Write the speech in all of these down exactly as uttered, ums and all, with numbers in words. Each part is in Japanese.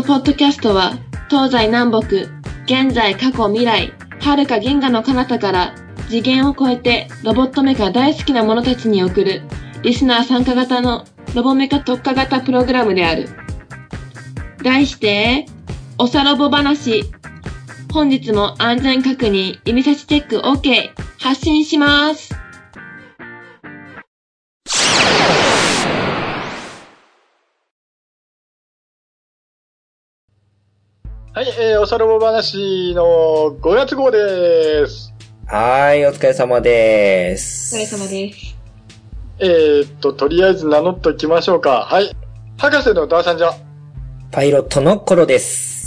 のポッドキャストは、東西南北、現在、過去、未来、遥か銀河の彼方から次元を超えてロボットメカ大好きな者たちに送るリスナー参加型のロボメカ特化型プログラムである。題して、おさロボ話。本日も安全確認、指差しチェック OK。発信します。 はい、えー、おさロボ話のごがつ号です。 はい、お疲れ様です。 お疲れ様です。 えーっと、とりあえず名乗っときましょうか。はい。博士のダーさんじゃ。 パイロットのコロです。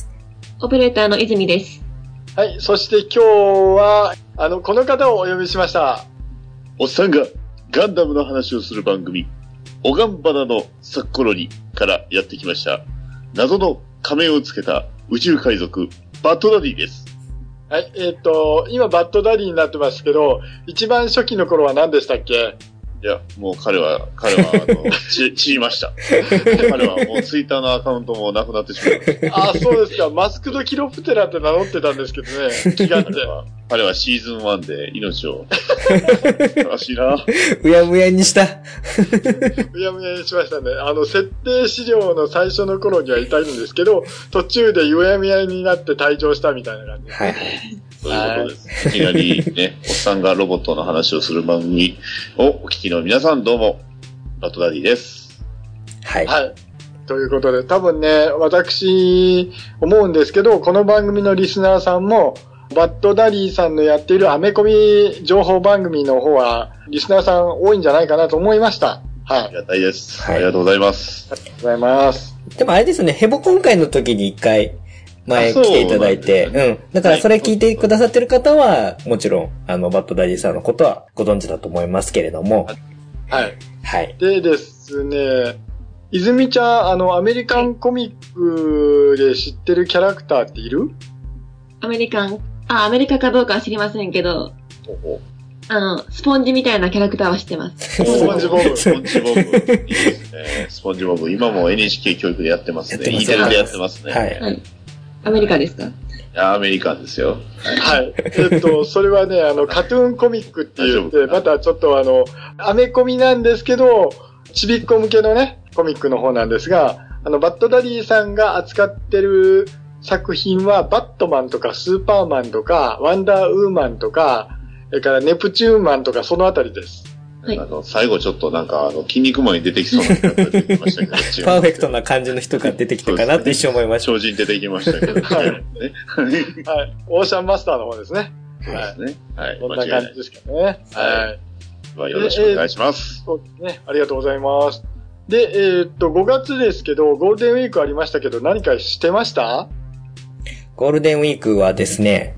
オペレーターの泉です。 はい、そして今日は、あの、この方をお呼びしました。 おっさんがガンダムの話をする番組、おがんばなのサッコロニからやってきました。謎の仮面をつけた宇宙海賊、バッドダディです。 はい、えーっと、今バッドダディになってますけど、一番初期の頃は何でしたっけ？ いや、もう彼は、彼は、あの、知、知りました。彼はもうツイッターのアカウントもなくなってしまいました。 ああ、そうですか。マスクドキロプテラって名乗ってたんですけどね。気があって。 彼は、彼はシーズンワンで命を、悲しいな。 うやむやにした。 うやむやにしましたね。あの、設定資料の最初の頃にはいたんですけど、途中でうやむやになって退場したみたいな感じです。 はい。 そういうことです。いきなりね、おっさんがロボットの話をする番組をお聞きの皆さんどうも、バッドダディです。 はい。 はい。ということで、多分ね、私、思うんですけど、この番組のリスナーさんも、バッドダディさんのやっているアメコミ情報番組の方は、リスナーさん多いんじゃないかなと思いました。はい。 ありがたいです。 はい、 ありがとうございます。 ありがとうございます。 でもあれですね、ヘボ今回の時に一回、前来ていただいて、う, ね、うん。だからそれ聞いてくださってる方は、もちろん、あの、バッドダディさんのことはご存知だと思いますけれども。 はい。 はい。 でですね、泉ちゃん、あの、アメリカンコミックで知ってるキャラクターっている？ アメリカン、あ、アメリカかどうかは知りませんけど、 ほうほうあの、スポンジみたいなキャラクターは知ってます。 スポンジボブ。 スポンジボブ。いいですね。スポンジボブ。今も エヌエイチケー 教育でやってますね。E テレでやってますね。 はい。 はいアメリカですか？ いや、アメリカンですよ。 はい。えっと、それはね、あの、カトゥーンコミックって言って、またちょっとあの、アメコミなんですけど、ちびっこ向けのね、コミックの方なんですが、あの、バッドダディさんが扱ってる作品は、バットマンとかスーパーマンとか、ワンダーウーマンとか、それからネプチューンマンとか、そのあたりです。 はい、 あの、最後ちょっとなんか、あの、筋肉マンに出てきそうな人が出てきましたけど。 パーフェクトな感じの人が出てきたかなって一瞬思いました。 超人出てきましたけど。はい。ね、 はい。オーシャンマスターの方ですね。 はいですね。はい。 こんな感じですかね。はい。 はい。よろしくお願いします。 そうですね。ありがとうございます。で、えー、っと、ごがつですけど、ゴールデンウィークありましたけど、何かしてました？ ゴールデンウィークはですね、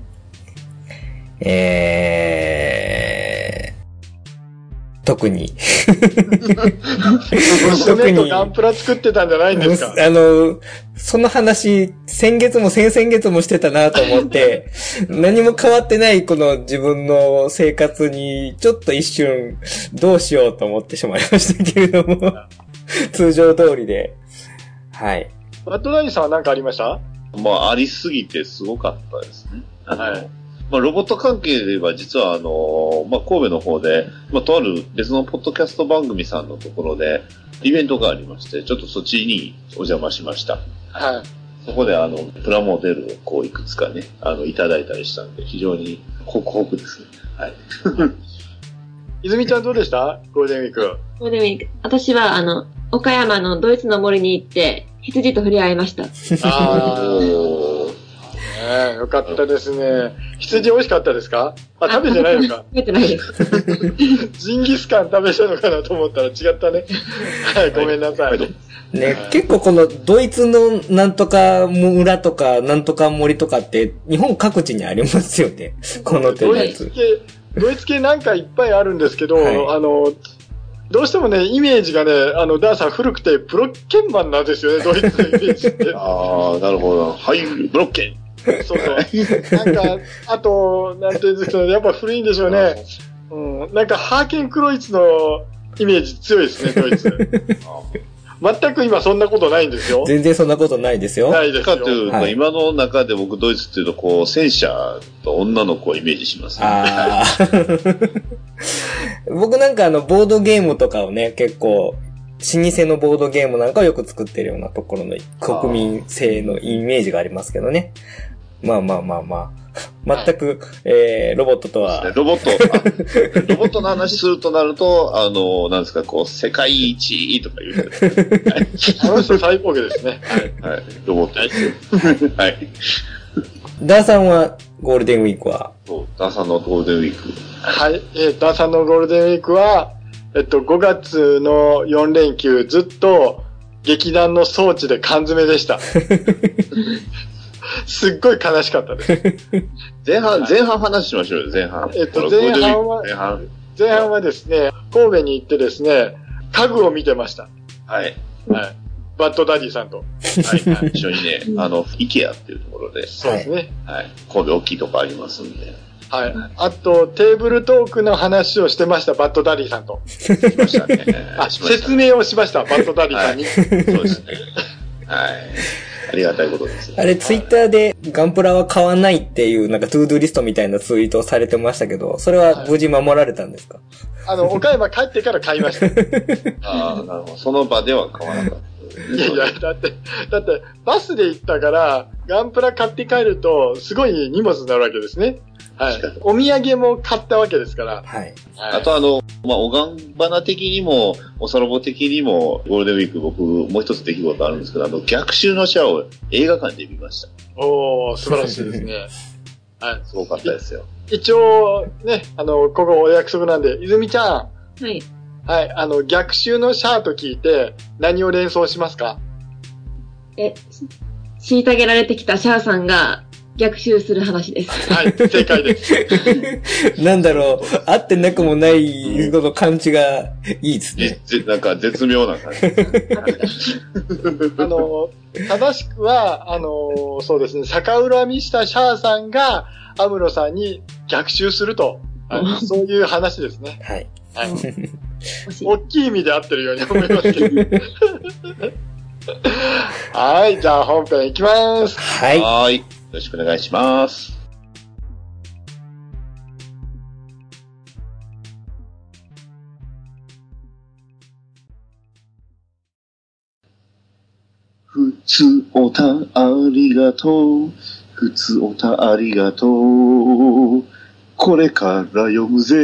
えー、特に。 特に。ガンプラ作ってたんじゃないんですか？ あの、その話、先月も先々月もしてたなと思って、何も変わってないこの自分の生活に、ちょっと一瞬、どうしようと思ってしまいましたけれども、通常通りで。はい。 バッドダディさんは何かありました？ まあ、ありすぎてすごかったですね。 はい。 まあ、ロボット関係で言えば、実はあの、まあ、神戸の方で、まあ、とある別のポッドキャスト番組さんのところで、イベントがありまして、ちょっとそっちにお邪魔しました。 はい。 そこであの、プラモデルをこう、いくつかね、あの、いただいたりしたんで、非常にホクホクですね。はい。 泉ちゃんどうでした？ゴールデンウィーク。 ゴールデンウィーク。私は、あの、岡山のドイツの森に行って、羊と触れ合いました。 あー。ね、よかったですね。羊美味しかったですか？あ、食べてないのか。 食べてないです。 ジンギスカン食べたのかなと思ったら違ったね。はい、ごめんなさい。 ね、結構このドイツのなんとか村とかなんとか森とかって日本各地にありますよね。この手のやつ。 ドイツ系、ドイツ系なんかいっぱいあるんですけど、はい、あの、どうしてもね、イメージがね、あの、ダーさん古くてブロッケンマンなんですよね、ドイツのイメージって。 ああ、なるほど。はい、ブロッケン。 そうそう。なんか、あと、なんていうんですかね、やっぱ古いんでしょうね。うん。なんか、ハーケンクロイツのイメージ強いですね、ドイツ。 全く今そんなことないんですよ。 全然そんなことないですよ。 ないですよ。 かというと、はい、今の中で僕ドイツっていうと、こう、戦車と女の子をイメージしますね。あ僕なんかあの、ボードゲームとかをね、結構、老舗のボードゲームなんかをよく作ってるようなところの国民性のイメージがありますけどね。まあまあまあまあ。全く、えー、ロボットとは。 ロボット、ロボットの話するとなると、あの、なんですか、こう、世界一とか言うて、 はい。あの人最高級ですね。 はい。はい。ロボットです。はい。 ダーさんは、ゴールデンウィークはそう、ダーさんのゴールデンウィーク。 はい。えー、ダーさんのゴールデンウィークは、えっと、ごがつのよん連休、ずっと、劇団の装置で缶詰でした。すっごい悲しかったです。 前半、前半話しましょうよ、前半。 えっと、前半は、前半、前半はですね、神戸に行ってですね、家具を見てました。 はい。 はい。バッドダディさんと。 はい、はい。一緒にね、あの、イケアっていうところで。 そうですね。 はい。神戸大きいとこありますんで。 はい。あと、テーブルトークの話をしてました、バッドダディさんと。 しましたね。 あ、説明をしました、バッドダディさんに。はい、 そうですね。はい。ありがたいことです、ね。 あれ、ツイッターでガンプラは買わないっていう、なんかトゥードゥリストみたいなツイートをされてましたけど、それは無事守られたんですか？ はい、あの、岡山帰ってから買いました。 ああ、なるほど。その場では買わなかった。 いやいや、だって、だって、バスで行ったから、ガンプラ買って帰ると、すごい荷物になるわけですね。はい。お土産も買ったわけですから。 はい。 はい、あとあの、まあ、おがんばな的にも、おさらぼ的にも、ゴールデンウィーク僕、もう一つ出来事あるんですけど、あの、逆襲のシャアを映画館で見ました。 おー、素晴らしいですね。 はい。すごかったですよ。 一応、ね、あの、ここお約束なんで、泉ちゃん。 はい。 はい、あの、逆襲のシャアと聞いて、何を連想しますか？ え、虐げられてきたシャアさんが、逆襲する話です。 はい、正解です。 なんだろう、あってなくもないこの感じがいいですね。 ぜなんか絶妙な感じ。 あの、正しくは、あの、そうですね、逆恨みしたシャアさんが、アムロさんに逆襲すると、はい、そういう話ですね。 はい。 はい、大きい意味で合ってるように思いますけど。はい、じゃあ本編いきます。 はい。 はい。よろしくお願いします。ふつおたありがとう。ふつおたありがとう。これから読むぜ。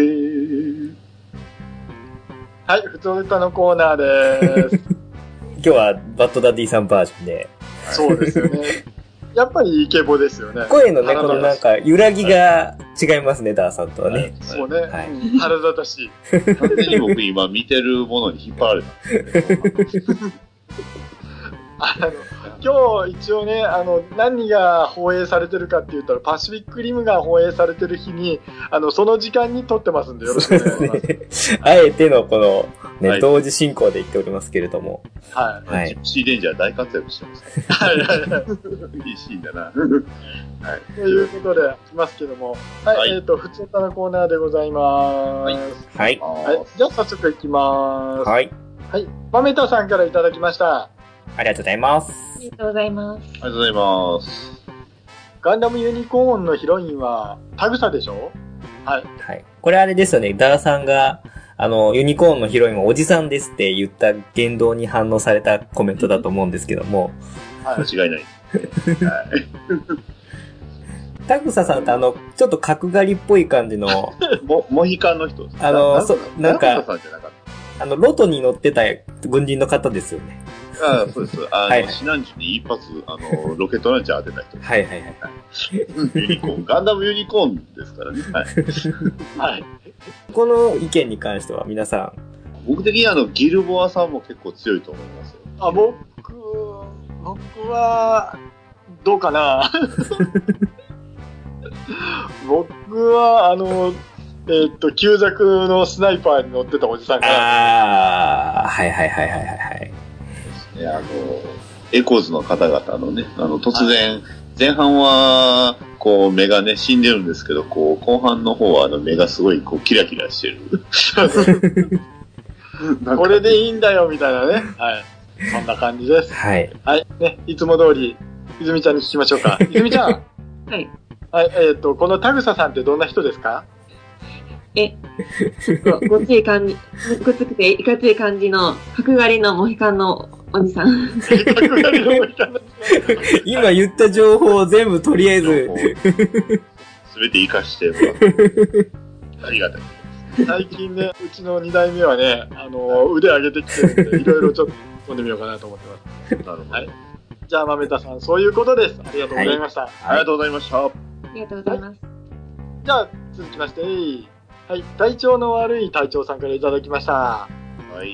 はい、ふつおたのコーナーです。 今日はバッドダディさんバージョンで。 そうですよね。やっぱりイケボですよね。 声のね、このなんか揺らぎが違いますね、ダーさんとはね。はい、 そうね。はい、腹立たしい。 完全に僕今見てるものに引っ張られた。 あの、今日一応ね、あの、何が放映されてるかって言ったら、パシフィックリムが放映されてる日に、あの、その時間に撮ってますんでよろしくお願いします。 ね、あえてのこの、ね、はい、同時進行で言っておりますけれども。 はい。 はい。ジプシーレンジャー大活躍してます、ね。 はいはいはい。 いいシーンだな。はい。 ということで、来ますけども、はい、はい、えっ、ー、と、ふつおたのコーナーでございます。 はい。 はい。はい、じゃあ早速いきます。 はい。 はい。マメタさんからいただきました。 ありがとうございます。 ありがとうございます。 ありがとうございます。 ガンダムユニコーンのヒロインは、タグサでしょ？はい。 はい。これあれですよね、ダーさんが、あの、ユニコーンのヒロインはおじさんですって言った言動に反応されたコメントだと思うんですけども。 はい、間違いない。はい。 タグサさんってあの、ちょっと角刈りっぽい感じの。 モ、モヒカンの人あの、そ、なんか、 タグサさんじゃなかった。 あの、ロトに乗ってた軍人の方ですよね。 ああ、そうです。あの、 はい、 シナンジュに一発、あの、ロケットランチャー当てた人。 はいはいはい。 ユニコーン、ガンダムユニコーンですからね。はい。はい。 この意見に関しては皆さん。 僕的にあの、ギルボアさんも結構強いと思いますよ。 あ、僕、僕は、どうかな僕は、あの、えー、っと、旧作のスナイパーに乗ってたおじさんが。 ああ、はいはいはいはいはい。 ね、あの、エコーズの方々のね、あの、突然、前半は、こう、目がね、死んでるんですけど、こう、後半の方は、あの、目がすごい、こう、キラキラしてる。 これでいいんだよ、みたいなね。はい。 そんな感じです。 はい。 はい。ね、いつも通り、泉ちゃんに聞きましょうか。泉ちゃん。 はい。 はい、えっと、このタグサさんってどんな人ですか？ え、ごっつい感じ、ごっつくていかつい感じの、角刈りのモヒカンのおじさん。角刈りのモヒカンの今言った情報を全部とりあえず。 すべて活かしてもらって。ありがたい。 最近ね、うちの二代目はね、あの、腕上げてきてるんで、いろいろちょっと飛んでみようかなと思ってます。なるほど。はい。じゃあ、豆田さん、そういうことです。ありがとうございました。はい、 ありがとうございました。ありがとうございます。 じゃあ、続きまして、はい、体調の悪い隊長さんからいただきました。はい。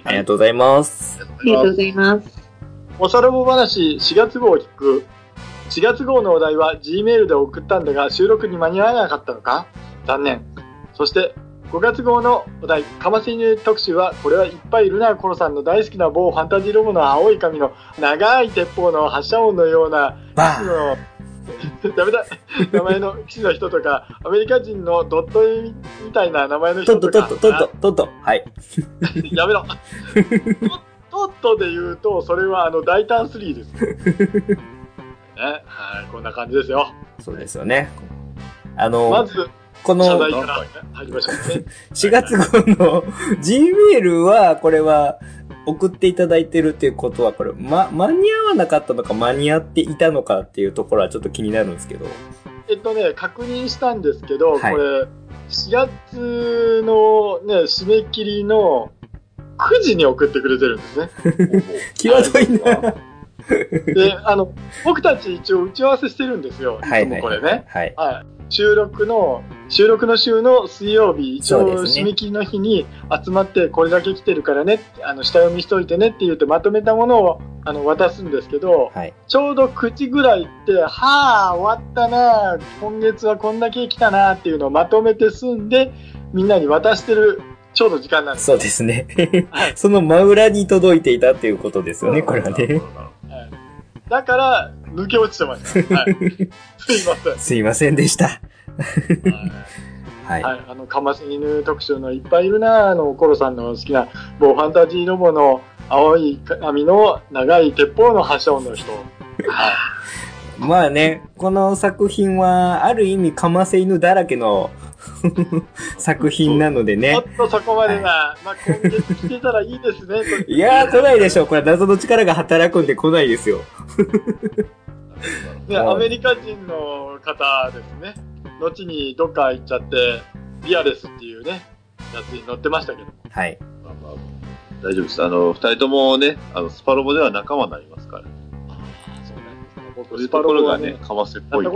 ありがとうございます。 ありがとうございます。 おさらぼ話しがつ号を聞く。しがつ号のお題は G メールで送ったんだが収録に間に合わなかったのか？残念。そしてごがつ号のお題、かませ犬特集は、これはいっぱいいるな、コロさんの大好きな某ファンタジーロボの青い髪の長い鉄砲の発射音のような、のダメだ、名前の騎士の人とか、アメリカ人のドット絵みたいな名前の人とか。 トット、トット、トット、トット、はい。 やめろ。トットで言うと、それはあの、大胆スリーです。ね、はい、こんな感じですよ。 そうですよね。あの、 まず、 この、しがつ号の G メールは、これは、送っていただいてるっていうことは、これ、ま、間に合わなかったのか、間に合っていたのかっていうところはちょっと気になるんですけど。 えっとね、確認したんですけど、はい、これ、しがつのね、締め切りのくじに送ってくれてるんですね。 際どいな。 で、あの、僕たち一応打ち合わせしてるんですよ。いつもこれね。 はい。 はい。収録の、収録の週の水曜日、一応締め切りの日に集まってこれだけ来てるからね、あの、下読みしといてねって言ってまとめたものを、あの、渡すんですけど、はい、ちょうどくじぐらいって、はぁ、終わったなぁ、今月はこんだけ来たなぁっていうのをまとめて済んで、みんなに渡してる、ちょうど時間なんです。 そうですね。はい、その真裏に届いていたっていうことですよね、これはね。 だから、抜け落ちてました。はい。すいません。 すいませんでした。はい。 はい。あの、かませ犬特集のいっぱいいるな、あの、コロさんの好きな、某ファンタジーロボの青い髪の長い鉄砲の発射音の人。はい。 まあね、この作品は、ある意味かませ犬だらけの作品なのでね。 ちょっとそこまでが、はい、まあ今月来てたらいいですね。 いやー、来ないでしょ。これ謎の力が働くんで来ないですよ。 ね、アメリカ人の方ですね。後にどっか行っちゃって、ビアレスっていうね、やつに乗ってましたけども。 はい。 まあまあ、大丈夫です。あの、二人ともね、あの、スパロボでは仲間になりますから。そういうところがね、かませっぽい。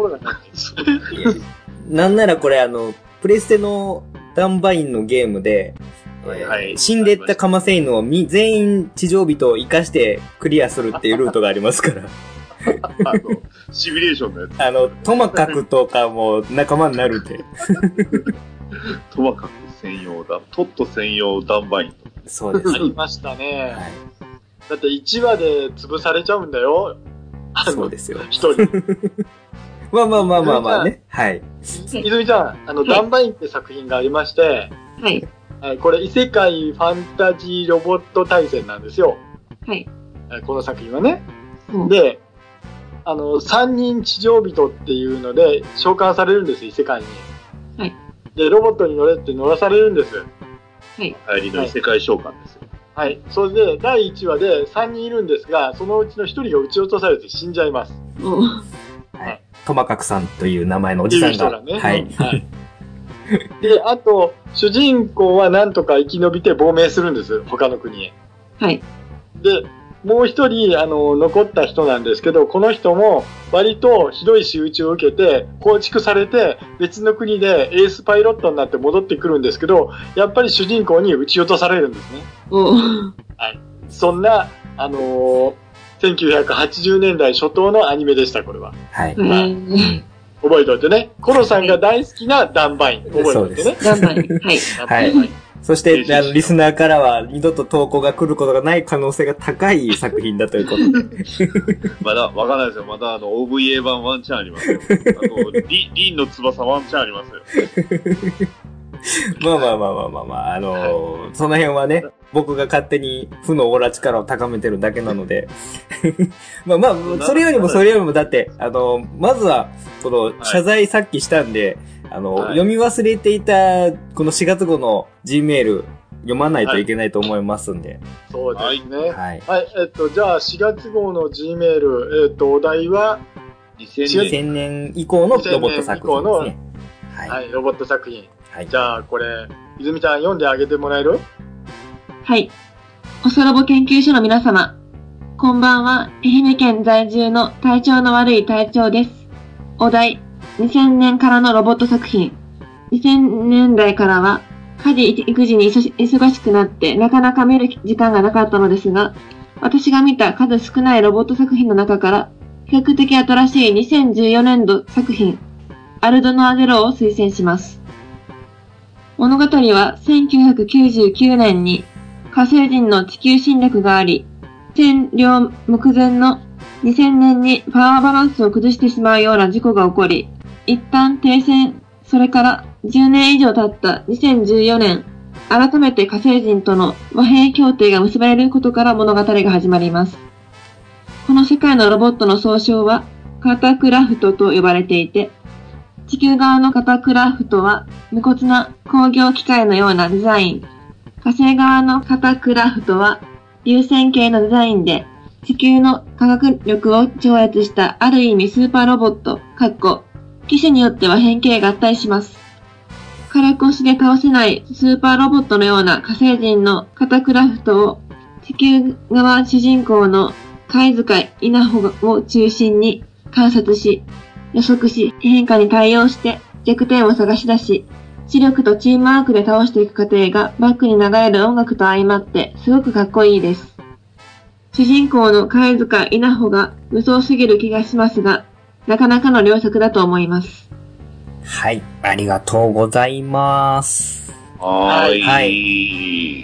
なんならこれあの、プレステのダンバインのゲームで、はいはい、死んでったかませ犬をみ全員地上人を生かしてクリアするっていうルートがありますから。 あの、シミュレーションのやつ。 あの、トマカクとかも仲間になるって。 トマカク専用だ、トット専用ダンバイン。 そうです。 ありましたね。はい、だっていちわで潰されちゃうんだよ。 そうですよ。 一人。 まあまあまあまあまあね。はい。 泉ちゃん、あの、はい、ダンバインって作品がありまして、 はい。 はい、これ異世界ファンタジーロボット対戦なんですよ。 はい。 この作品はね。うん、で、あの、三人地上人っていうので召喚されるんですよ、異世界に。 はい。 で、ロボットに乗れって乗らされるんです。 はい。 帰りの異世界召喚ですよ。 はい。はい、それで、だいいちわでさんにんいるんですが、そのうちのひとりが撃ち落とされて死んじゃいます。 うん。 はい。トマカクさんという名前のおじさんが。 人がね。 はい。はい。 で、あと、主人公はなんとか生き延びて亡命するんです。他の国へ。 はい。 で、もう一人、あの、残った人なんですけど、この人も割とひどい仕打ちを受けて、構築されて、別の国でエースパイロットになって戻ってくるんですけど、やっぱり主人公に撃ち落とされるんですね。 うん。 はい。そんな、あのー、せんきゅうひゃくはちじゅうねんだい初頭のアニメでした、これは。 はい。 はい、覚えておいてね。コロさんが大好きなダンバイン。覚えておいてね。 ダンバイン。はい。 はい。そして、あの、リスナーからは二度と投稿が来ることがない可能性が高い作品だということで。 まだ、わかんないですよ。まだあの、オーブイエー 版ワンチャンありますよ。あと、リ、リンの翼ワンチャンありますよ。 まあまあまあまあまあまあ、あのーはい、その辺はね、僕が勝手に負のオーラ力を高めてるだけなので。まあまあ、それよりもそれよりもだって、あのー、まずは、この謝罪さっきしたんで、はい、あの、はい、読み忘れていた、このしがつ号の G メール、読まないといけないと思いますんで。はい、 そうですね。はい。はい。えっと、じゃあしがつ号の G メール、えっと、お題は、 にせんねん以降のロボット作品ですね。 はい、はい。ロボット作品。はい。じゃあ、これ、泉ちゃん読んであげてもらえる？ はい。おそロボ研究所の皆様、こんばんは。愛媛県在住の体調の悪い隊長です。お題、にせんねんからのロボット作品。にせんねんだいからは、家事育児に忙しくなってなかなか見る時間がなかったのですが、私が見た数少ないロボット作品の中から、比較的新しいにせんじゅうよねんど作品、アルドノアゼロを推薦します。物語はせんきゅうひゃくきゅうじゅうきゅうねんに火星人の地球侵略があり、占領目前のにせんねんにパワーバランスを崩してしまうような事故が起こり、一旦停戦、それからじゅうねん以上経ったにせんじゅうよねん、改めて火星人との和平協定が結ばれることから物語が始まります。この世界のロボットの総称はカタクラフトと呼ばれていて、地球側のカタクラフトは無骨な工業機械のようなデザイン、火星側のカタクラフトは流線形のデザインで、地球の科学力を超越したある意味スーパーロボット、かっこ機種によっては変形合体します。軽く押しで倒せないスーパーロボットのような火星人のカタクラフトを地球側主人公の貝塚稲穂を中心に観察し、予測し、変化に対応して弱点を探し出し、知力とチームワークで倒していく過程がバックに流れる音楽と相まってすごくかっこいいです。主人公の貝塚稲穂が無双すぎる気がしますが、なかなかの良作だと思います。 はい、ありがとうございます。 はい。 はい。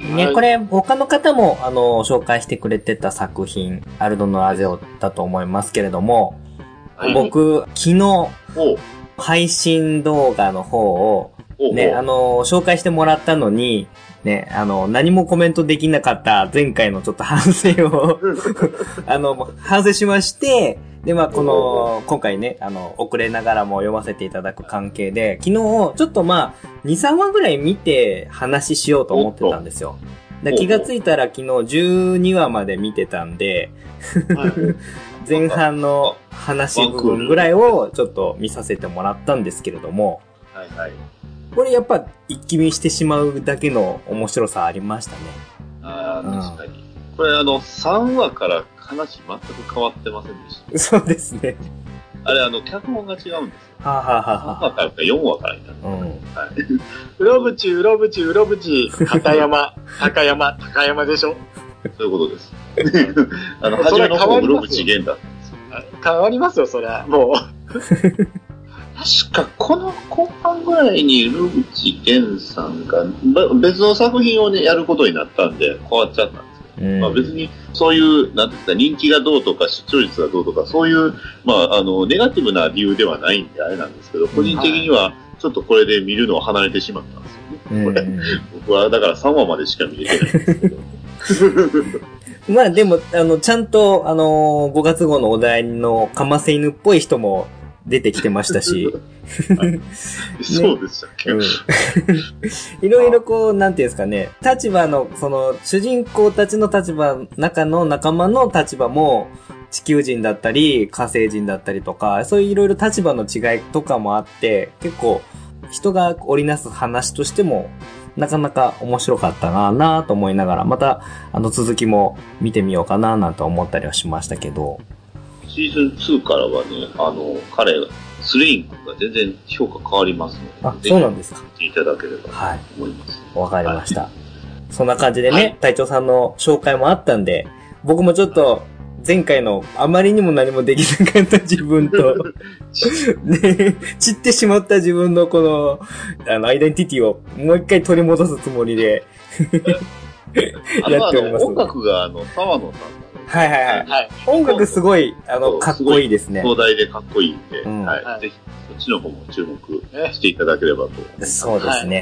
ね、これ、他の方も、あの、紹介してくれてた作品、アルドノアゼオだと思いますけれども、はい、僕、昨日、配信動画の方を、ね、あの、紹介してもらったのに、ね、あの、何もコメントできなかった前回のちょっと反省を、あの、反省しまして、で、まあ、この、今回ね、あの、遅れながらも読ませていただく関係で、昨日、ちょっとまあ、に、さんわぐらい見て話しようと思ってたんですよ。で気がついたら昨日じゅうにわまで見てたんで、前半の話部分ぐらいをちょっと見させてもらったんですけれども、 はいはい。 これやっぱ一気見してしまうだけの面白さありましたね。 ああ、確かに。これあの、さんわから話全く変わってませんでした。 そうですね。 あれあの、脚本が違うんですよ。 はあ、はあはあ、 さんわからかよんわからになる。うん。はい。 うろぶち、うろぶち、うろぶち、片山、高山、高山でしょ。 そういうことです。あの、初めの方、うろぶち源だったんですよ。 変わりますよ、そりゃ。もう。 確か、この後半ぐらいに、うろぶち源さんが、別の作品をね、やることになったんで、変わっちゃったんですけど、うん、まあ別に、そういう、なんですか、人気がどうとか、出張率がどうとか、そういう、まあ、あの、ネガティブな理由ではないんで、あれなんですけど、個人的には、ちょっとこれで見るのを離れてしまったんですよね。うん、これ僕は、だからさんわまでしか見れてないんですけど。 まあでも、あの、ちゃんと、あの、ごがつ号のお題のかませ犬っぽい人も出てきてましたし。 ね、そうでしたっけ、うん、 いろいろこう、なんていうんですかね、立場の、その、主人公たちの立場、中の仲間の立場も、地球人だったり、火星人だったりとか、そういういろいろ立場の違いとかもあって、結構、人が織りなす話としても、なかなか面白かったなぁと思いながら、また、あの続きも見てみようかななんて思ったりはしましたけど。 シーズンツーからはね、あの、彼が、スレイン君が全然評価変わりますので。 あ、そうなんですか。 見ていただければと思います。 わ、はい、かりました、はい。そんな感じでね、はい、隊長さんの紹介もあったんで、僕もちょっと、前回のあまりにも何もできなかった自分と、ね、散ってしまった自分のこの、あの、アイデンティティをもう一回取り戻すつもりで、 やっております。音楽があの、沢野さん、ね。 はいはいはい。はい、音楽すごい、あの、かっこいいですね。 壮大でかっこいいんで、うん、はい。ぜひ、そっちの方も注目していただければと思います。 そうですね。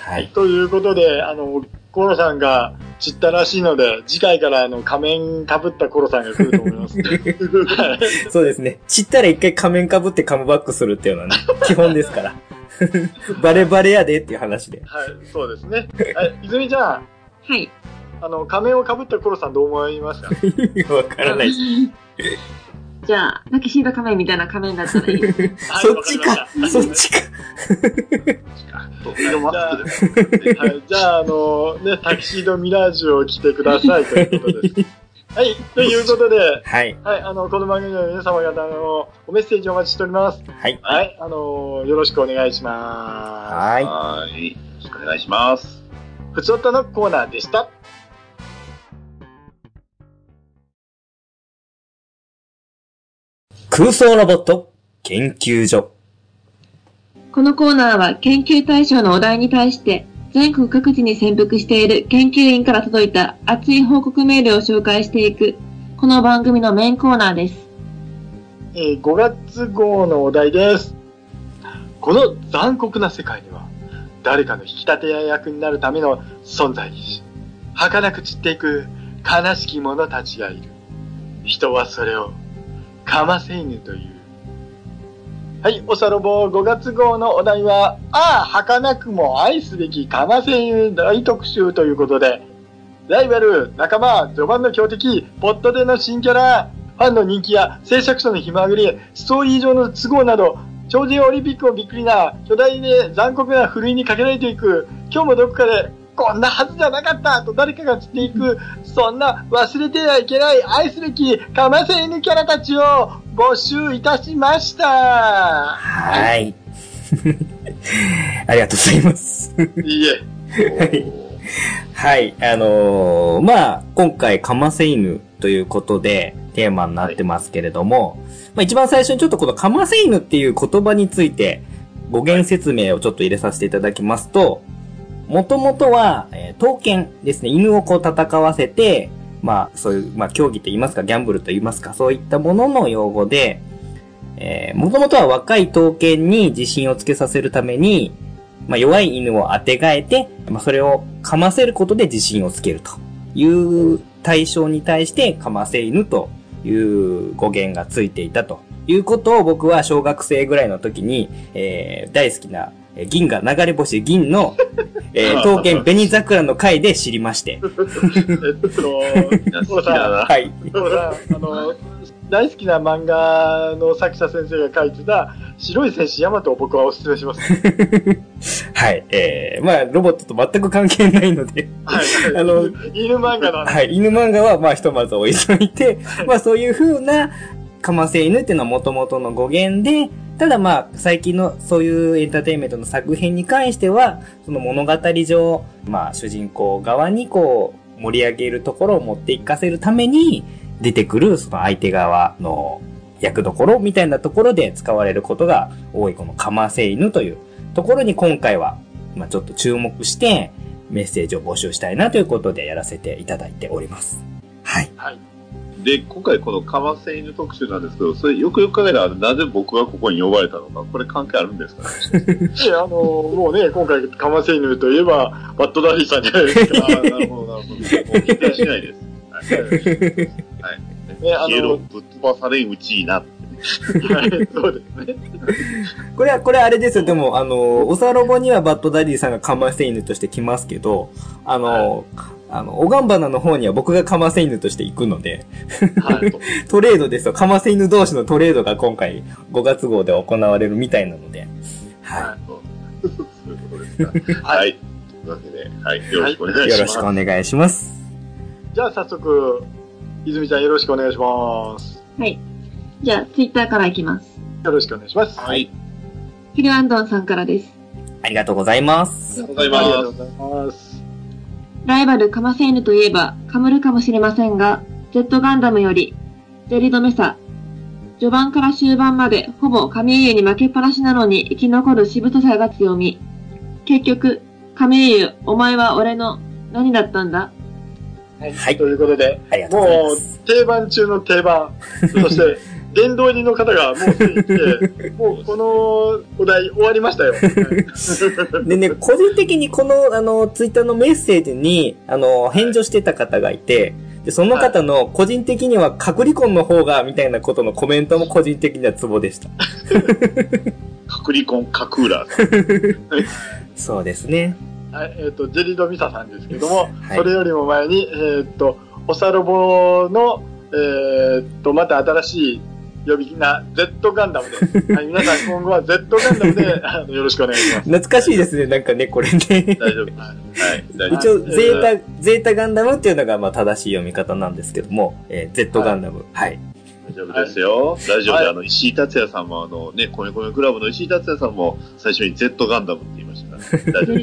はい。 ということで、あの、コロさんが散ったらしいので、次回からあの仮面被ったコロさんが来ると思います。 はい、そうですね。散ったら一回仮面被ってカムバックするっていうのはね、基本ですから。バレバレやでっていう話で。 はい、そうですね。はい、泉ちゃん。 はい。 あの、仮面を被ったコロさんどう思いますか？ わからないです。 じゃあ、タキシード仮面みたいな仮面だったらいい。 そっちか。そっちか。 じゃあ、はい、じゃあ、あの、ね、タキシードミラージュを着てくださいということです。はい、ということで、 はい。 はい、あの、この番組の皆様方のおメッセージをお待ちしております。 はい。 はい、あの、よろしくお願いします。 はい。 はい。よろしくお願いします。 ふつおたのコーナーでした。 空想ロボット研究所。 このコーナーは研究対象のお題に対して全国各地に潜伏している研究員から届いた熱い報告メールを紹介していくこの番組のメインコーナーです。 えー、ごがつ号のお題です。この残酷な世界には誰かの引き立て役になるための存在にし、儚く散っていく悲しき者たちがいる。人はそれをかませ犬という。はい、おさろぼごがつ号のお題は、ああ、儚くも愛すべきかませ犬大特集ということで、ライバル、仲間、序盤の強敵、ポットでの新キャラ、ファンの人気や制作者のひまぐり、ストーリー上の都合など、超人オリンピックをびっくりな、巨大で残酷なふるいにかけられていく、今日もどこかで、こんなはずじゃなかったと誰かが散っていく、そんな忘れてはいけない愛すべきかませ犬キャラたちを募集いたしました。 はい。ありがとうございます。 いいえ。 はい。はい。あのー、まあ、今回かませ犬ということでテーマになってますけれども、はい、まあ一番最初にちょっとこのかませ犬っていう言葉について語源説明をちょっと入れさせていただきますと、もともとは、えー、刀剣ですね。犬をこう戦わせて、まあ、そういう、まあ、競技と言いますか、ギャンブルと言いますか、そういったものの用語で、えー、もともとは若い刀剣に自信をつけさせるために、まあ、弱い犬を当てがえて、まあ、それを噛ませることで自信をつけるという対象に対して、かませ犬という語源がついていたということを僕は小学生ぐらいの時に、えー、大好きな銀河流れ星銀の、えー、刀剣紅桜の回で知りまして。えっと、 そうさ、はい。そうさ、あの、大好きな漫画の作者先生が書いてた白い戦士ヤマトを僕はお勧めします。 はい。えー、まあ、ロボットと全く関係ないので。はい。あの、 犬漫画の。 はい。犬漫画は、まあ、ひとまず置いといて、まあ、そういう風な、かませ犬っていうのは元々の語源で、ただまあ、最近のそういうエンターテインメントの作品に関しては、その物語上、まあ、主人公側にこう、盛り上げるところを持っていかせるために、出てくるその相手側の役どころみたいなところで使われることが多いこのかませ犬というところに今回は、まあちょっと注目してメッセージを募集したいなということでやらせていただいております。はい。はい。 で、今回このかませ犬特集なんですけど、それよくよく考えたらなぜ僕がここに呼ばれたのか、これ関係あるんですかね。 いや、あの、もうね、今回かませ犬といえば、バッドダディさんじゃないですか。 ああ、なるほど、なるほど。もう否定しないです。はい。はいね、あの、イエローぶっ飛ばされんうちいいなって。はい、 そうですね。 これは、これあれですよ。でも、あの、おさろぼにはバッドダディさんがかませ犬として来ますけど、あの、はい、あの、おがんばなの方には僕がかませ犬として行くので、はい、トレードですよ。かませ犬同士のトレードが今回ごがつ号で行われるみたいなので、 はい。そういうことですか。はい。というわけで、はい。よろしくお願いします。 よろしくお願いします。 じゃあ早速、泉ちゃんよろしくお願いします。 はい。じゃあ、ツイッターからいきます。 よろしくお願いします。 はい。 ヒルアンドンさんからです。 ありがとうございます。 ありがとうございます。ありがとうございます。 ライバルカマセイヌといえば、カムるかもしれませんが、Z ガンダムより、ゼリドメサ。序盤から終盤まで、ほぼカメイユに負けっぱなしなのに生き残るしぶとさが強み。結局、カメイユ、お前は俺の何だったんだ？ はい。ということで、 ありがとうございます。 もう、定番中の定番。そして、 殿堂入りの方がもうすでに来て、もうこのお題終わりましたよ。 でね、個人的にこの、あの、ツイッターのメッセージに、あの、返事をしてた方がいて、で、その方の個人的にはカクリコンの方が、みたいなことのコメントも個人的にはツボでした。 カクリコン、カクーラー。 そうですね。 はい、えっ、ー、と、ジェリードミサさんですけども、 はい、 それよりも前に、えっ、ー、と、おさろぼの、えっ、ー、と、また新しい呼び名、Z ガンダムで、はい、皆さん今後は Z ガンダムであのよろしくお願いします。 懐かしいですね、なんかね、これね。 大丈夫。はい。大丈夫。 一応、ゼータ、えー、ゼータガンダムっていうのが、まあ、正しい読み方なんですけども、えー、Z ガンダム。はい。はい、 大丈夫ですよ。はい、ラジオであの、石井達也さんもあの、ね、コメコメクラブの石井達也さんも最初に Z ガンダムって言いましたから、大丈夫。はい。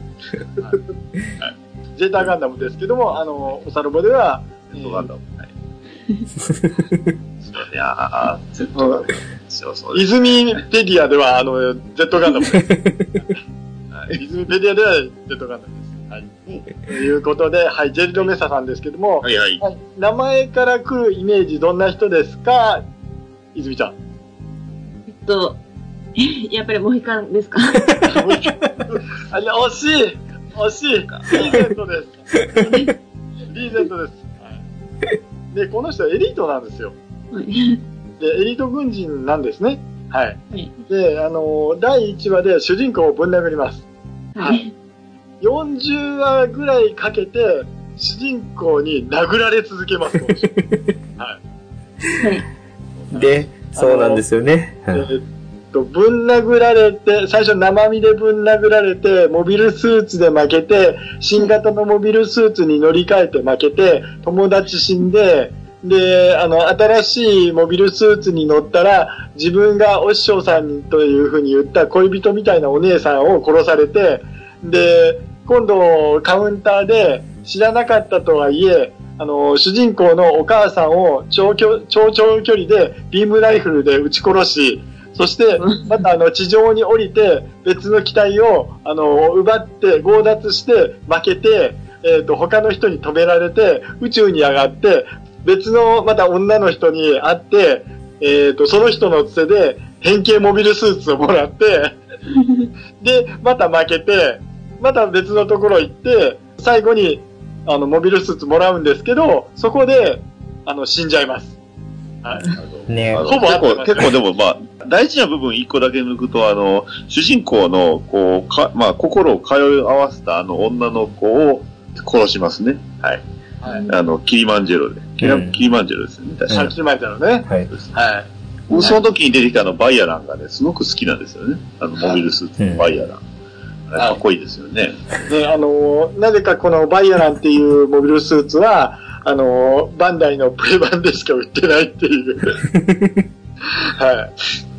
ゼータガンダムですけども、あの、おさろぼでは、 Z ガンダム。はい。そういやー、Z ガンダムですよ、そうです。 泉ペディアでは、あの、Z ガンダムです。はい、泉ペディアでは Z ガンダムです。はい。ということで、はい、ジェリドメッサさんですけども、 はいはい。はい、 名前から来るイメージ、どんな人ですか、泉ちゃん。 えっと、やっぱりモヒカンですか？ あれ、惜しい惜しいリーゼントです。リーゼントです。で、この人はエリートなんですよ。はい、で、エリート軍人なんですね。はい。はい、で、あの、だいいちわで主人公をぶん殴ります。はい。よんじゅうわぐらいかけて、主人公に殴られ続けます、この人。はい。 で、そうなんですよね。 えー、っと、ぶん殴られて、最初生身でぶん殴られて、モビルスーツで負けて、新型のモビルスーツに乗り換えて負けて、友達死んで、で、あの、新しいモビルスーツに乗ったら、自分がお師匠さんというふうに言った恋人みたいなお姉さんを殺されて、で、今度カウンターで知らなかったとはいえ、あの、主人公のお母さんを超長距離でビームライフルで撃ち殺し、そして、またあの、地上に降りて別の機体を、あの、奪って強奪して負けて、えっと、他の人に止められて宇宙に上がって、別のまた女の人に会って、えっと、その人のつてで変形モビルスーツをもらって、で、また負けて、また別のところ行って、最後に、あの、モビルスーツもらうんですけど、そこで、あの、死んじゃいます。はい。 ねほぼ結構、結構でもまあ、大事な部分一個だけ抜くと、あの、主人公の、こう、か、まあ、心を通い合わせたあの女の子を殺しますね。はい。はい、あの、キリマンジェロで。キリ、うん、キリマンジェロですよね。確かに。 キリマンジェロね。 はい。はい。その時に出てきたあの、バイアランがね、すごく好きなんですよね。あの、モビルスーツのバイアラン。うん、かっこいいですよね。 で、あの、なぜかこのバイアランっていうモビルスーツは、あの、バンダイのプレ版でしか売ってないっていう。はい。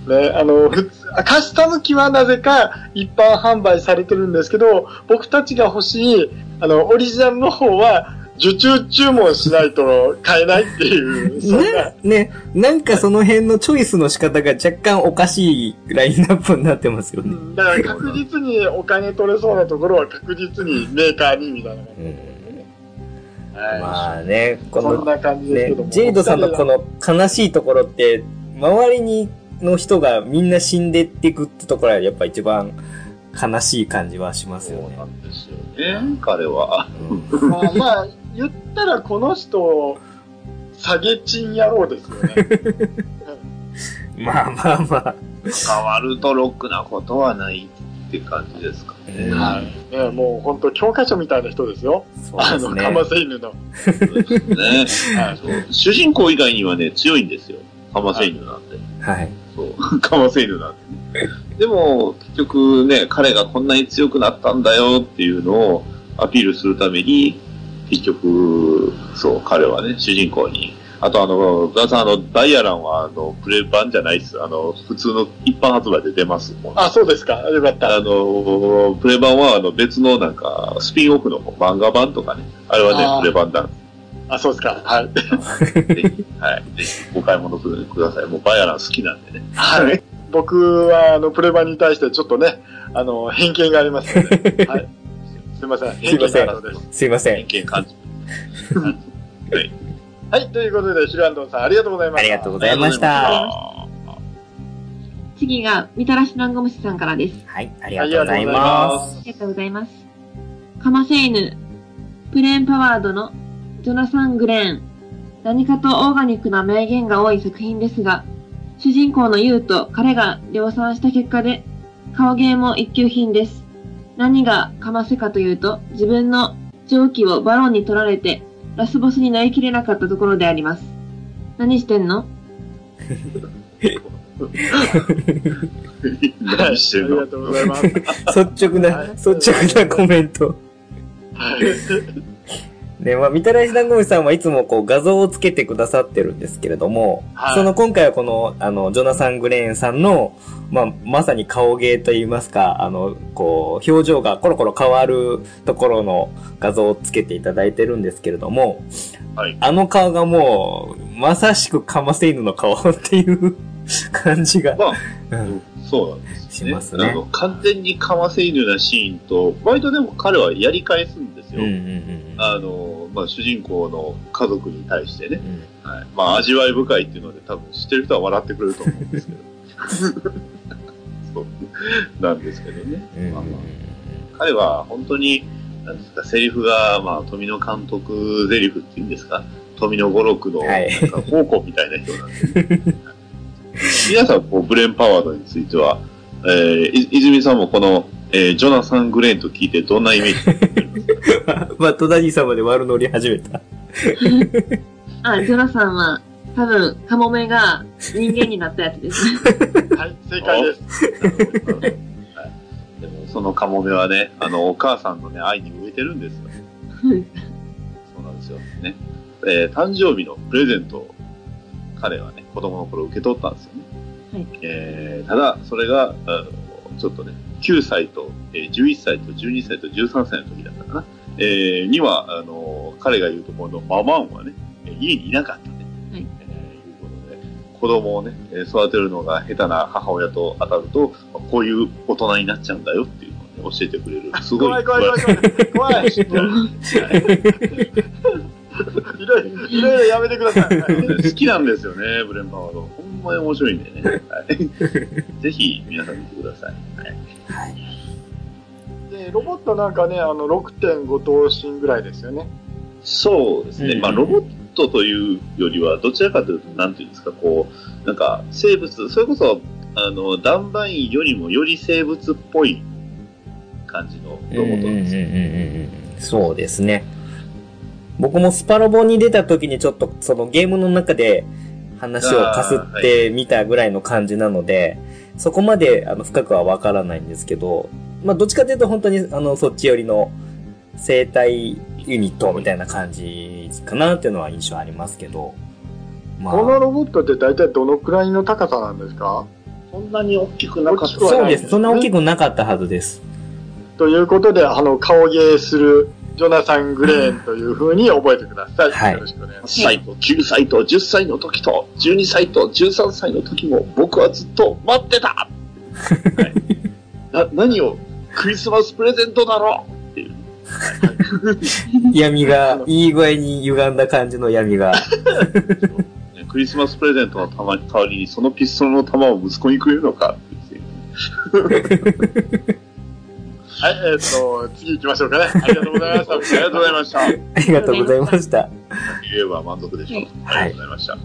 ね、あの、普通、カスタム機はなぜか一般販売されてるんですけど、僕たちが欲しい、あの、オリジナルの方は、受注注文しないと買えないっていう、そんな。 ね、ね、なんかその辺のチョイスの仕方が若干おかしいラインナップになってますよね。 だから確実にお金取れそうなところは確実にメーカーにみたいな感じですね。 うん、はい、まあね、この、 そんな感じですけども、 ね、ジェイドさんのこの悲しいところって、周りにの人がみんな死んでっていくってところはやっぱ一番悲しい感じはしますよね。そうなんですよね、彼は。 うん、まあまあ、言ったらこの人、下げチン野郎ですよね。 まあまあまあ。 変わるとロックなことはないって感じですかね。 はい。ね、もう本当教科書みたいな人ですよ。そうですね。あの、カマセイヌの。 そうですね。はい、主人公以外にはね、強いんですよ。カマセイヌなんて。 はい。 そう。カマセイヌなんて、ね。でも、結局ね、彼がこんなに強くなったんだよっていうのをアピールするために、結局、そう、彼はね、主人公に。あとあの、ガーさん、あの、ダイアランは、あの、プレ版じゃないです。あの、普通の一般発売で出ます。 あ、そうですか。よかった。 あの、プレ版は、あの、別のなんか、スピンオフの漫画版とかね。あれはね、プレ版だ。 あ、そうですか。はい。 ぜひ、はい。ぜひ、お買い物ください。もう、バイアラン好きなんでね。 はい。僕は、あの、プレ版に対してちょっとね、あの、偏見がありますので。はい。すいません。偏見があるのです。 すいません。 偏見感じ。はい。 はい、ということで、シルアンドンさんありがとうございました。 ありがとうございました。 次が、みたらし団子虫さんからです。 はい、ありがとうございます。 ありがとうございます。かませ犬、プレーンパワードのジョナサン・グレーン。何かとオーガニックな名言が多い作品ですが、主人公のユウと彼が量産した結果で、顔芸も一級品です。何がかませかというと、自分の蒸気をバロンに取られて、ラスボスになりきれなかったところであります。何してんの何してんの、 ありがとうございます。 率直な、率直なコメント。ね、まあ、みたらし団子虫さんはいつもこう画像をつけてくださってるんですけれども、はい、その今回はこの、あの、ジョナサン・グレーンさんの、まあ、まさに顔芸といいますか、あの、こう、表情がコロコロ変わるところの画像をつけていただいてるんですけれども、はい、あの顔がもう、まさしくかませ犬の顔っていう感じが、まあ、うん、 そうなんですね。 しますね。 あの、完全にかませ犬なシーンと、割とでも彼はやり返すんですよ。うんうんうん、あの、まあ、主人公の家族に対してね、うん、はい、まあ、味わい深いっていうので多分知ってる人は笑ってくれると思うんですけど。そうなんですけどね。うんうん、まあまあ、彼は本当に、なんですか、セリフが、まあ、富野監督セリフっていうんですか、富野五六の、なんか、宝庫みたいな人なんで、ね、皆さん、こう、ブレーンパワードについては、えー、泉さんもこの、えー、ジョナサン・グレーンと聞いてどんなイメージですか？ まあ、戸田兄様で悪乗り始めた。 あ、ジョナサンは、多分、カモメが人間になったやつですね。 はい、正解です。 はい、でも、そのカモメはね、あの、お母さんのね、愛に飢えてるんですよ。そうなんですよ。ね。えー、誕生日のプレゼントを、彼はね、子供の頃受け取ったんですよね。はい、えー、ただ、それが、ちょっとね、きゅうさいと、えー、じゅういっさいとじゅうにさいとじゅうさんさいの時だったかな。えー、には、あのー、彼が言うところのママンはね、家にいなかったね。はい。えー、いうことで、子供をね、育てるのが下手な母親と当たると、こういう大人になっちゃうんだよっていうのをね、教えてくれる。すごい。怖い怖い怖い怖い。怖い。いろいろ、いろいろやめてください。好きなんですよね、ブレンパワード。ほんまに面白いんでね。はい、ぜひ、皆さん見てください。はい。はい、 で、ロボットなんかね、あの、ろくてんご 頭身ぐらいですよね。 そうですね。うん、まあ、ロボットというよりは、どちらかというと、なんていうんですか、こう、なんか、生物、それこそ、あの、ダンバインよりもより生物っぽい感じのロボットなんですよ。うんうんうんうん、 そうですね。僕もスパロボに出た時にちょっとそのゲームの中で話をかすってみたぐらいの感じなので、はい、そこまであの深くはわからないんですけど、まあどっちかというと本当にあのそっち寄りの生体ユニットみたいな感じかなっていうのは印象ありますけど。 まあ、このロボットって大体どのくらいの高さなんですか？ そんなに大きくなかった。 そうです。そんな大きくなかったはずです。 ということで、あの、顔芸するジョナサン・グレーンという風に覚えてください。はい。よろしくお願いします。 はちさいときゅうさいとじゅっさいの時とじゅうにさいとじゅうさんさいの時も僕はずっと待ってた、はい、な何をクリスマスプレゼントだろうっていう。はい、 闇が、いい具合に歪んだ感じの闇が。 クリスマスプレゼントの代わりにそのピストルの弾を息子にくれるのかってはい、えー、っと、次行きましょうかね。ありがとうございました。ありがとうございました。ありがとうございました。 言えば満足でしょう。はい。ありがとうございました。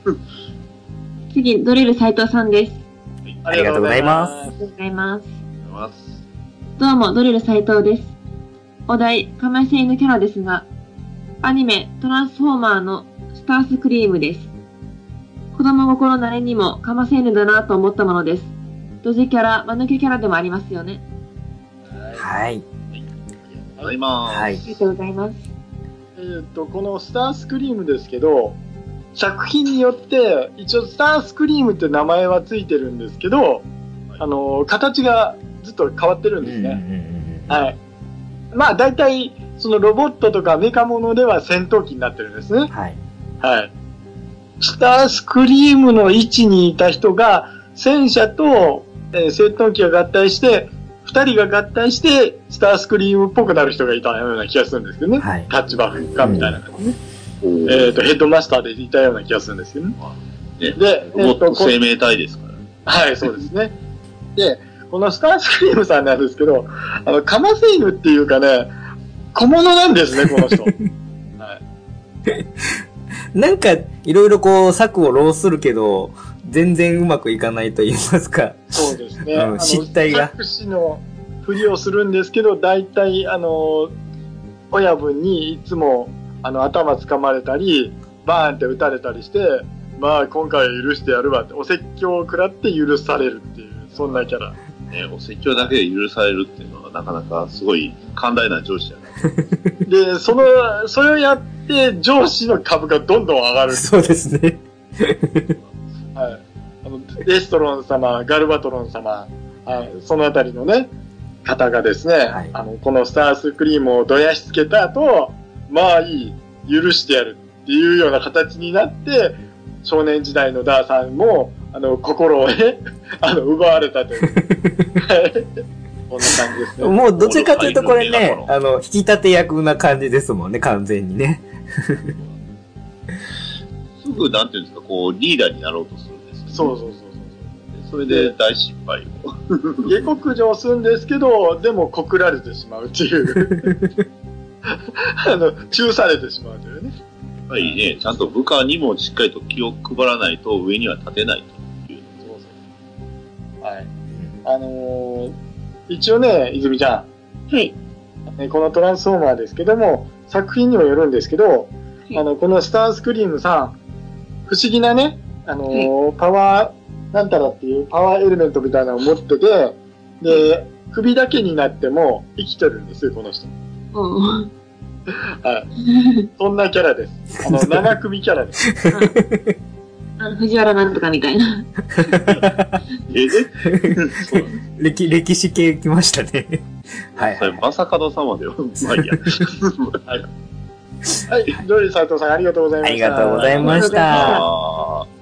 次、ドリル斉藤さんです。 はい、ありがとうございます。 ありがとうございます。どうも、ドリル斉藤です。お題、かませ犬キャラですが、アニメ、トランスフォーマーのスタースクリームです。子供心なりにもかませ犬だなと思ったものです。ドジキャラ、間抜けキャラでもありますよね。 はい。 ありがとうございます。はい。 ありがとうございます。 えっと、このスタースクリームですけど、作品によって、一応スタースクリームって名前はついてるんですけど、はい、あの、形がずっと変わってるんですね。はい。まあ、大体、そのロボットとかメカモノでは戦闘機になってるんですね。はい。はい。スタースクリームの位置にいた人が、戦車と、えー、戦闘機が合体して、二人が合体して、スタースクリームっぽくなる人がいたような気がするんですけどね。はい。タッチバフかみたいな感じね。 えっと、ヘッドマスターでいたような気がするんですけどね。 ねで、 ロボット生命体ですから。 はい、そうですね。で、このスタースクリームさんなんですけど、あの、カマセイヌっていうかね、小物なんですね、この人。はい。 なんか、いろいろこう、策を浪するけど、全然うまくいかないと言いますか。 そうですね。 うん、失態が。 作詞のふりをするんですけど、大体、あの、親分にいつも、あの、頭掴まれたり、バーンって撃たれたりして、まあ、今回は許してやるわって、お説教を食らって許されるっていう、そんなキャラ。 ね、お説教だけで許されるっていうのは、なかなかすごい寛大な上司じゃないで、その、それをやって、上司の株がどんどん上がる。 そうですね。 はい。あの、デストロン様、ガルバトロン様、はい、そのあたりのね、方がですね、はい、あの、このスタースクリームをどやしつけた後、まあいい、許してやるっていうような形になって、少年時代のダーさんも、あの、心をね、あの、奪われたという。こんな感じですね。 もうどちらかというとこれね、あの、引き立て役な感じですもんね、完全にね。 すぐ、なんていうんですか、こう、リーダーになろうとするんですよね。 そうそうそうそう。 それで大失敗を。 下克上するんですけど、でも告られてしまうっていう。あの、中されてしまうというね。 やっぱりね、ちゃんと部下にもしっかりと気を配らないと上には立てないという。そうそう。はい。あのー、一応ね、泉ちゃん。はい。 このトランスフォーマーですけども、作品にもよるんですけど、はい、あの、このスタースクリームさん、不思議なね、あのーはい、パワー、なんたらっていうパワーエレメントみたいなのを持ってて、で、首だけになっても生きてるんですよ、この人。 うん。 はい。そんなキャラです。あの、生首キャラです。 あの藤原なんとかみたいな。 え歴、歴史系来ましたね。はい、はい。 それ、まさかの様では、まあいいや。 はい。はい。ジョリー斉藤さんありがとうございました。 ありがとうございました。